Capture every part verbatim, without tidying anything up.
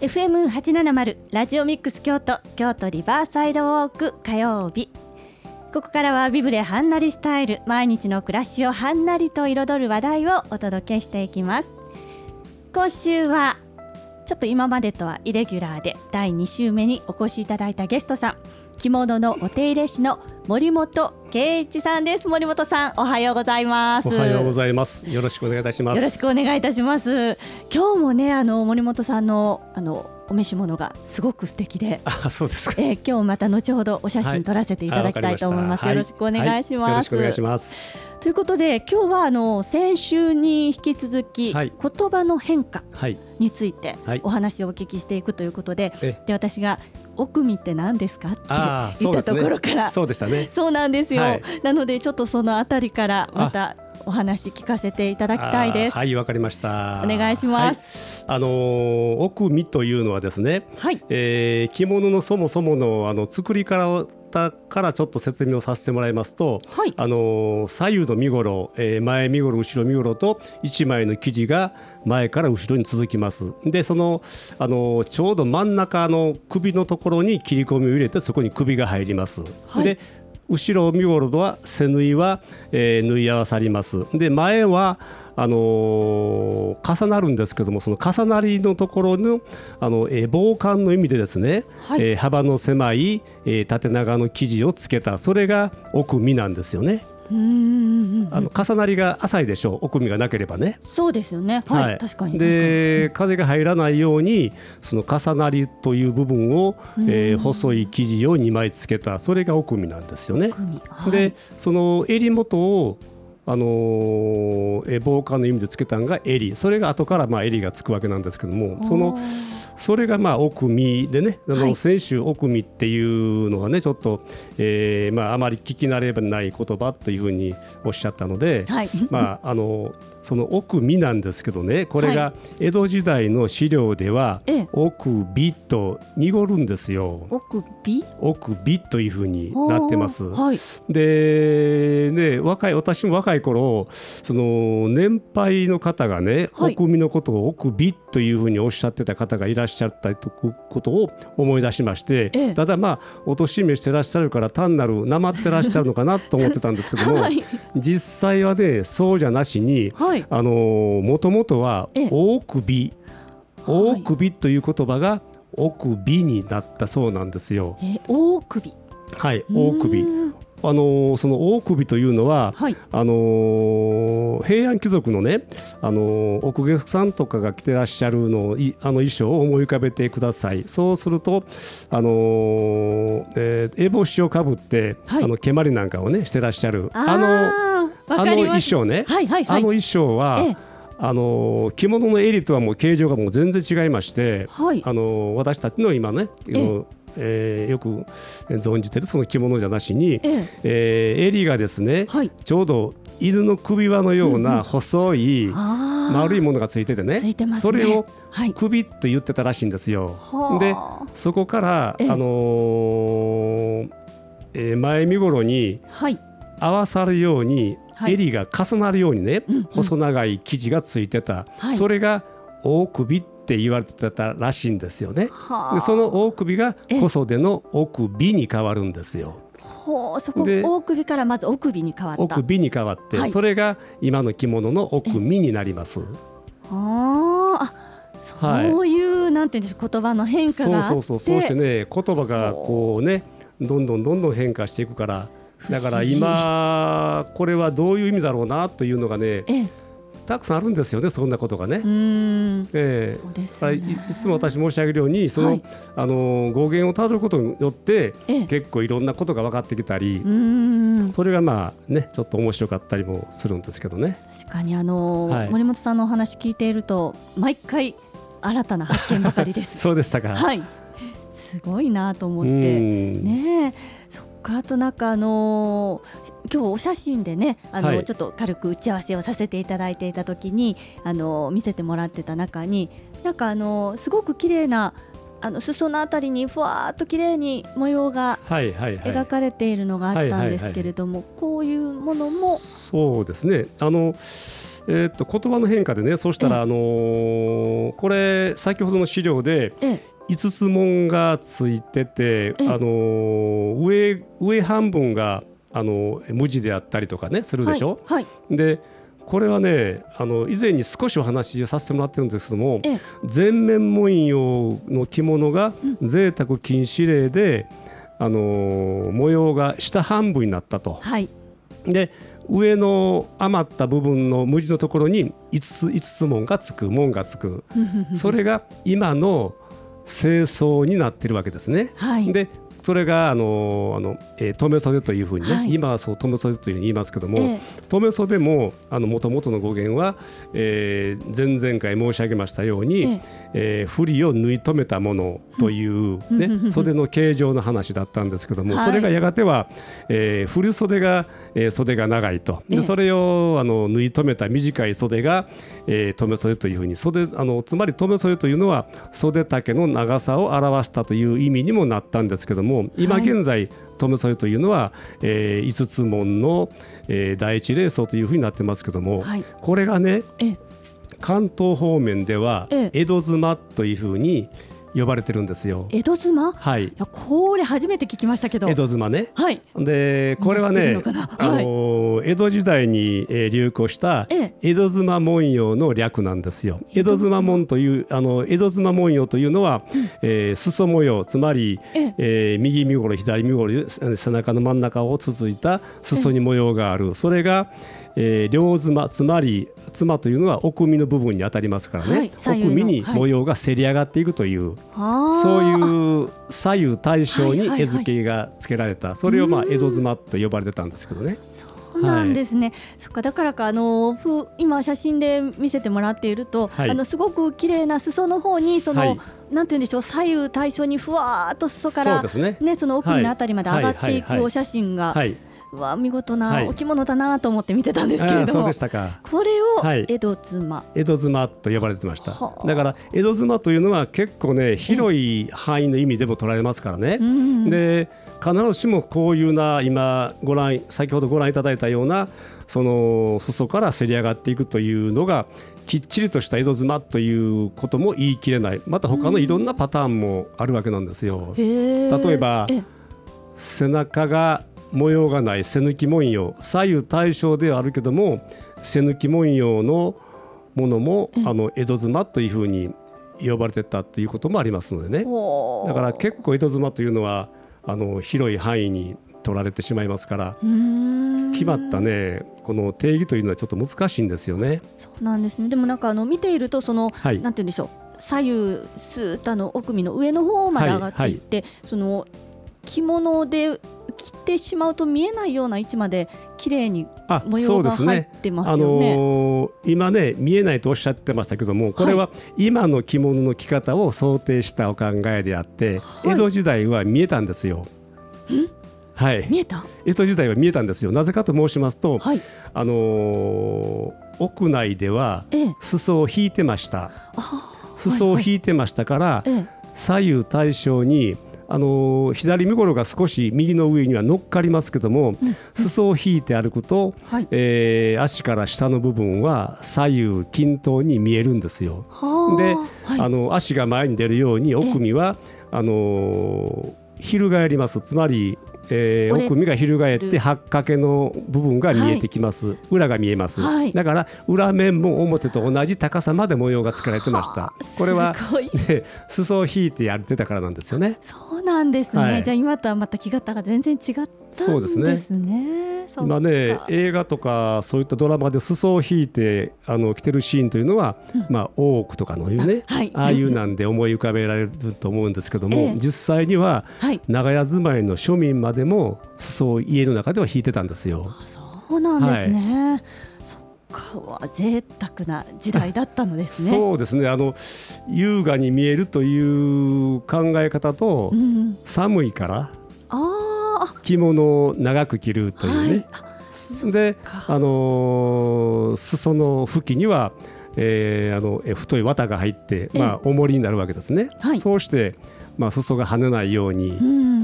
エフエムはちななまる ラジオミックス京都、京都リバーサイドウォーク火曜日。ここからはビブレはんなりスタイル、毎日の暮らしをはんなりと彩る話題をお届けしていきます。今週はちょっと今までとはイレギュラーでだいに週目にお越しいただいたゲストさん、着物のお手入れ師の森本圭一さんです。森本さん、おはようございます。 おはようございます。よろしくお願いいたします。 よろしくお願いいたします。今日もね、あの森本さんのあのお召し物がすごく素敵で、 あ、そうですか。 えー、今日また後ほどお写真撮らせていただきたいと思います。はい、よろしくお願いします。はいはい、よろしくお願いします。ということで、今日はあの先週に引き続き、はい、言葉の変化についてお話をお聞きしていくということで、はい、で私がおくみって何ですかって言ったところから、 そうでしたね。 そうなんですよ。はい、なのでちょっとそのあたりからまたお話聞かせていただきたいです。 はい、わかりました。 お願いします。 はい、あのー、おくみというのはですね、はい、えー、着物のそもそものあの作りからからちょっと説明をさせてもらいますと、はい、あのー、左右の身ごろ、えー、前身ごろ後ろ身ごろといちまいの生地が前から後ろに続きます。でその、あのー、ちょうど真ん中の首のところに切り込みを入れて、そこに首が入ります。はい、で後ろ身ごろは背縫いは、えー、縫い合わさります。で前はあのー、重なるんですけども、その重なりのところの、あの、えー、防寒の意味でですね、はい、えー、幅の狭い、えー、縦長の生地をつけた、それがおくみなんですよね。うんうんうん、あの重なりが浅いでしょう、おくみがなければね。 そうですよね、はい、はい、確かに。 で風が入らないようにその重なりという部分を、えー、細い生地をにまいつけた、それがおくみなんですよね。はい、でその襟元をあのー、え防寒の意味でつけたのが襟、それが後からまあ襟がつくわけなんですけども、そのそれがまあおくみでね、あの先週おくみっていうのがねちょっと、えーまあ、あまり聞き慣れない言葉というふうにおっしゃったので、はい、まああのそのおくみなんですけどね、これが江戸時代の資料では、はい、おくびと濁るんですよ。 おくびおくびというふうになってます。はい、でね、若い私も若い頃、その年配の方がね、はい、おくみのことをおくびというふうにおっしゃってた方がいらっしゃったということを思い出しまして、ええ、ただまあお年めしてらっしゃるから単なるなまってらっしゃるのかなと思ってたんですけども、はい、実際はねそうじゃなしに、はい、あのもともとは大首、大首という言葉がおくびになったそうなんですよ。 え大首、 はい、大首。あのその大首というのは、はい、あの平安貴族のね、あのお公家さんとかが着てらっしゃるのいあの衣装を思い浮かべてください。そうすると、あのえー、烏帽子をかぶって、はい、あの蹴鞠なんかをねしてらっしゃるあのあの衣装ね、はいはいはい、あの衣装は、ええ、あの着物の襟とはもう形状がもう全然違いまして、はい、あの私たちの今ね、えええー、よく存じてるその着物じゃなしに、えええー、襟がですね、はい、ちょうど犬の首輪のような細い丸いものがついててね、ついてますね、それを首と言ってたらしいんですよ。はい、でそこから、あのーえー、前身頃に合わさるように、はい、襟が重なるようにね、うんうん、細長い生地がついてた、はい、それが大首って言われてたらしいんですよね。でその大首が小袖のおくびに変わるんですよ。 ほう、そこ大首からまずおくびに変わった。 おくびに変わって、はい、それが今の着物のおくみになります。 あそういう、はい、なんていうんでしょう、言葉の変化があって、 そうそうそう、そうしてね言葉がこうねどんどんどんどん変化していくから、だから今これはどういう意味だろうなというのがね、ええたくさんあるんですよね、そんなことがね。うーん、えーそうですね、い, いつも私申し上げるようにその、はい、あの語源をたどることによって結構いろんなことが分かってきたり、うーん、それがまあねちょっと面白かったりもするんですけどね。 確かにあの、はい、森本さんのお話聞いていると毎回新たな発見ばかりですそうでしたか。 はい、すごいなと思ってね。そっか、あとなんかあのー今日お写真でね、あの、はい、ちょっと軽く打ち合わせをさせていただいていた時に、あの見せてもらってた中に、なんかあのすごく綺麗なあの裾のあたりにふわーっと綺麗に模様が描かれているのがあったんですけれども、こういうものもそうですね、あのえー、と言葉の変化でね、そうしたら、あのー、これ先ほどの資料でいつつ門がついてて、あのー、上, 上半分が、あのー、無地であったりとかねするでしょ、はいはい、でこれはね、あの以前に少しお話をさせてもらってるんですけども、全面文様の着物が贅沢禁止令で、あのー、模様が下半分になったと、はい、で上の余った部分の無地のところにいつつ、いつつ門がつく門がつくそれが今の正装になってるわけですね、はい、でそれがあのあの、えー、留袖というふうにね、はい、今はそう留袖というふうに言いますけども、えー、留袖ももともとの語源は、えー、前々回申し上げましたように、えーえー、振りを縫い留めたものという、ねうん、袖の形状の話だったんですけども、はい、それがやがては、えー、振り袖が、えー、袖が長いと、でそれをあの縫い留めた短い袖が、えー、留袖というふうに、袖あのつまり留袖というのは袖丈の長さを表したという意味にもなったんですけども、今現在、はい、留袖というのは、えー、いつつ門の、えー、第一礼装というふうになってますけども、はい、これがね関東方面では江戸妻というふうに呼ばれてるんですよ。 江戸妻、 はい、いやこれ初めて聞きましたけど、 江戸妻ね、 はい、 でこれはね、あの江戸時代に流行した江戸妻文様の略なんですよ。江戸妻文というあの江戸妻文様というのは、うんえー、裾模様、つまり、ええー、右身ごろ左身ごろ背中の真ん中をつついた裾に模様がある、それがえー、両妻、つまり妻というのは奥身の部分に当たりますからね、はい、奥身に模様がせり上がっていくという、はい、そういう左右対称に絵付けがつけられた、それをまあ江戸妻と呼ばれてたんですけどね。 そうなんですね、はい、そっか、だからかあの今写真で見せてもらっていると、はい、あのすごく綺麗な裾の方にその、はい、なんていうんでしょう、左右対称にふわーっと裾から、 そ, うです、ねね、その奥身のあたりまで上がっていくお写真が、はいはいはいはい、わ見事なお着物だなと思って見てたんですけれども、 そうでしたか。 これを江戸妻、はい、 江戸妻と呼ばれてました。だから江戸妻というのは結構ね広い範囲の意味でも捉えますからね、うん、で必ずしもこういうな今ご覧先ほどご覧いただいたようなその裾からせり上がっていくというのがきっちりとした江戸妻ということも言い切れない。また他のいろんなパターンもあるわけなんですよ、うん、例えば背中が模様がない背抜き文様、左右対称ではあるけども背抜き文様のものもあの江戸妻というふうに呼ばれてたということもありますのでね。だから結構江戸妻というのはあの広い範囲に取られてしまいますから、うーん決まったねこの定義というのはちょっと難しいんですよね。 そうなんですね。でもなんかあの見ているとその、はい、なんて言うんでしょう、左右スーッとあの奥身の上の方まで上がっていって、はいはい、その着物で着てしまうと見えないような位置まで綺麗に模様が入ってますよね。 そうですね、あのー、今ね見えないとおっしゃってましたけども、これは今の着物の着方を想定したお考えであって、はい、江戸時代は見えたんですよ。 んはい、 見えた江戸時代は見えたんですよ。なぜかと申しますと、はい、あのー、屋内では裾を引いてました、ええ、裾を引いてましたから、はいはい、左右対称にあのー、左身頃が少し右の上には乗っかりますけども、うん、裾を引いて歩くと、はい、えー、足から下の部分は左右均等に見えるんですよ。で、はい、あの足が前に出るように奥身はあのー、翻ります。つまりえー、奥身が翻って八掛の部分が見えてきます、はい、裏が見えます、はい、だから裏面も表と同じ高さまで模様が作られてました。これは、ね、裾を引いてやってたからなんですよね。 そうなんですね、はい、じゃあ今とはまた着方が全然違ったんですね。そうですね。 今ね映画とかそういったドラマで裾を引いてあの着てるシーンというのは、うん、まあ大奥とかのいうね あ,、はい、ああいうなんで思い浮かべられると思うんですけども、ええ、実際には、はい、長屋住まいの庶民までも裾を家の中では引いてたんですよ。 そうなんですね、はい、そっかは贅沢な時代だったのですね。 そうですね、あの優雅に見えるという考え方と、うん、寒いからあ着物を長く着るというね、はい、で、あのー、裾の拭きには、えー、あの太い綿が入って、まあ、重りになるわけですね、はい、そうして、まあ、裾が跳ねないように、うん、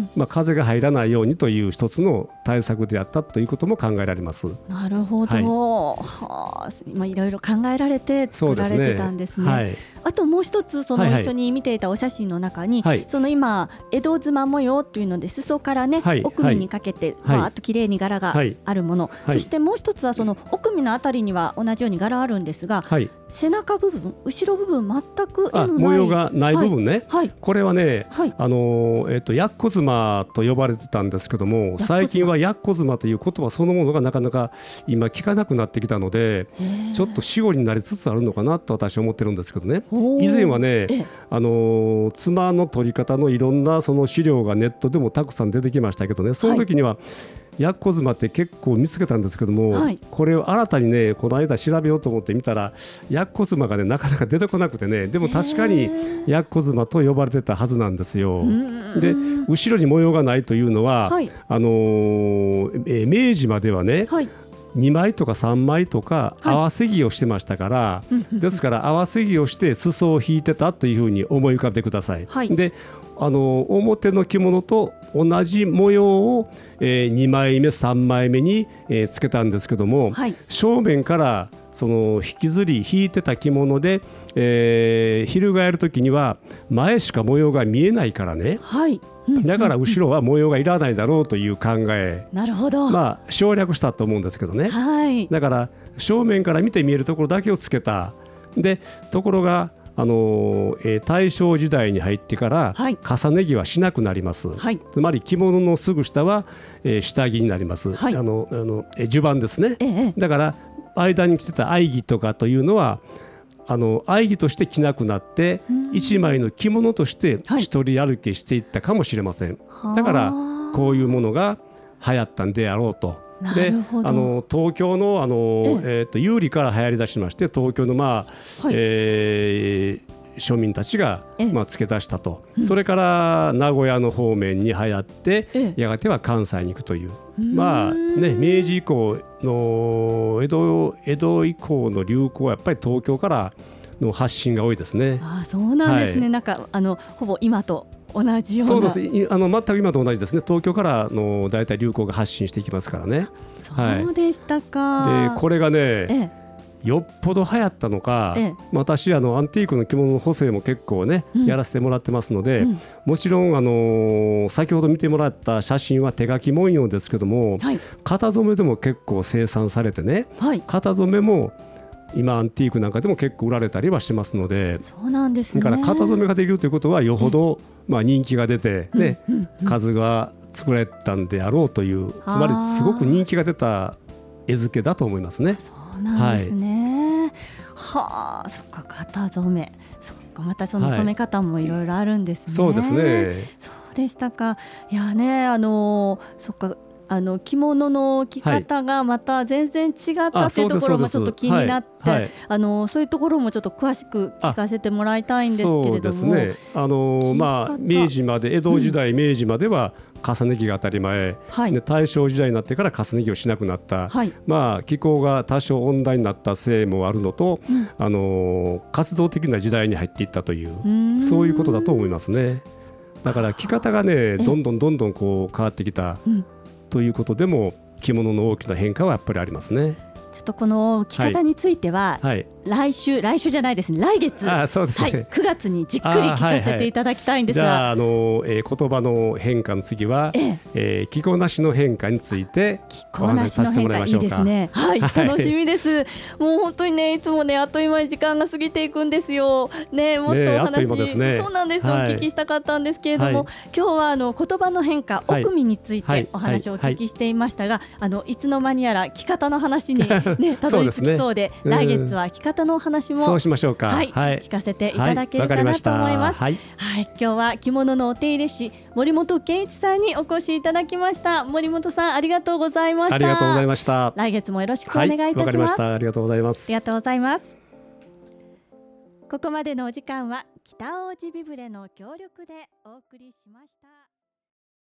まあ、風が入らないようにという一つの対策であったということも考えられます。 なるほど、はいはあ、今いろいろ考えられて作られてたんですね。はい、あともう一つその一緒に見ていたお写真の中に、はいはい、その今江戸妻模様というので裾からね、はい、奥身にかけて、はい、わーっと綺麗に柄があるもの、はい、そしてもう一つはその奥身のあたりには同じように柄あるんですが、はい、背中部分後ろ部分全く M ない模様がない部分ね、はいはい、これはね、はい、あのえー、とやっこ妻と呼ばれてたんですけども、最近はやっこ妻という言葉そのものがなかなか今聞かなくなってきたので、ちょっと死語になりつつあるのかなと私は思ってるんですけどね。以前はね、あの妻の取り方のいろんなその資料がネットでもたくさん出てきましたけどね、その時には、はい、やっこ妻って結構見つけたんですけども、はい、これを新たにねこの間調べようと思って見たらやっこ妻がねなかなか出てこなくてね、でも確かにやっこ妻と呼ばれてたはずなんですよ。で後ろに模様がないというのは、はい、あのーえー、明治まではね、はい、にまいとかさんまいとか合わせ着をしてましたから、はい、ですから合わせ着をして裾を引いてたというふうに思い浮かべてください。はい、であの表の着物と同じ模様を、えー、にまいめさんまいめに、えー、つけたんですけども、はい、正面からその引きずり引いてた着物で、えー、翻る時には前しか模様が見えないからね、はい、だから後ろは模様がいらないだろうという考え、なるほど、まあ、省略したと思うんですけどね、はい、だから正面から見て見えるところだけをつけた。でところがあのーえー、大正時代に入ってから、はい、重ね着はしなくなります、はい、つまり着物のすぐ下は、えー、下着になります、はい、あのあのえー、襦袢ですね、ええ、だから間に着てた藍着とかというのはあの藍着として着なくなって一枚の着物として一人歩きしていったかもしれません、はい、だからこういうものが流行ったんであろうと。であの東京の、あの、ええー、と有利から流行り出しまして、東京の、まあはいえー、庶民たちが、まあ、付け足したと、うん、それから名古屋の方面に流行って、ええ、やがては関西に行くという、まあね、明治以降の江戸、江戸以降の流行はやっぱり東京からの発信が多いですね。あ、そうなんですね、はい、なんかあのほぼ今と同じような。そうです、あの全く今と同じですね。東京からのだいたい流行が発信していきますからね。そうでしたか、はい、でこれがね、ええ、よっぽど流行ったのか、ええ、私あのアンティークの着物の補正も結構ね、うん、やらせてもらってますので、うん、もちろん、あのー、先ほど見てもらった写真は手書き文様ですけども、はい、型染めでも結構生産されてね、はい、型染めも今アンティークなんかでも結構売られたりはしますので、そうなんですね。だから型染めができるということはよほど、まあ、人気が出て、ねうんうんうん、数が作られたんであろうという、つまりすごく人気が出た絵付けだと思いますね。そうなんですね、はい、はあ、そっか、型染め、そっか、またその染め方もいろいろあるんですね、はい、そうですね。そうでしたか。いやね、あのそっか、あの着物の着方がまた全然違ったっていうところもちょっと気になって、はいはい、あのそういうところもちょっと詳しく聞かせてもらいたいんですけれども。そうですね、あの、まあ、明治まで、江戸時代、うん、明治までは重ね着が当たり前、はい、で大正時代になってから重ね着をしなくなった、はい、まあ、気候が多少温暖になったせいもあるのと、うん、あの活動的な時代に入っていったという、そういうことだと思いますね。だから着方がね、どんどんどんどんこう変わってきた、うんということでも着物の大きな変化はやっぱりありますね。ちょっとこの着方については、はい、来週来週じゃないですね、来月、あ、そうですね、はい、くがつにじっくり聞かせていただきたいんですが、はいはい、じゃあ、あの、えー、言葉の変化の次は、えええー、着こなしの変化についてお話しさせてもらいましょうか。着こなしの変化いいですね、はい、楽しみです、もう本当にね、いつもねあっという間に時間が過ぎていくんですよ、ね、もっとお話、ね、そうなんです、はい、お聞きしたかったんですけれども、はい、今日はあの言葉の変化、はい、奥身についてお話をお聞きしていましたが、はいはいはい、あのいつの間にやら着方の話に、ね、たどり着きそうで、ね、来月は着方のお話もそうしましょうか、はいはい、聞かせていただけるかなと思います、はいはい、今日は着物のお手入れ師森本健一さんにお越しいただきました。森本さん、ありがとうございました。ありがとうございました。来月もよろしくお願いいたします。はい、わかりました。ありがとうございます。ありがとうございます。ここまでのお時間は北大路ビブレの協力でお送りしました。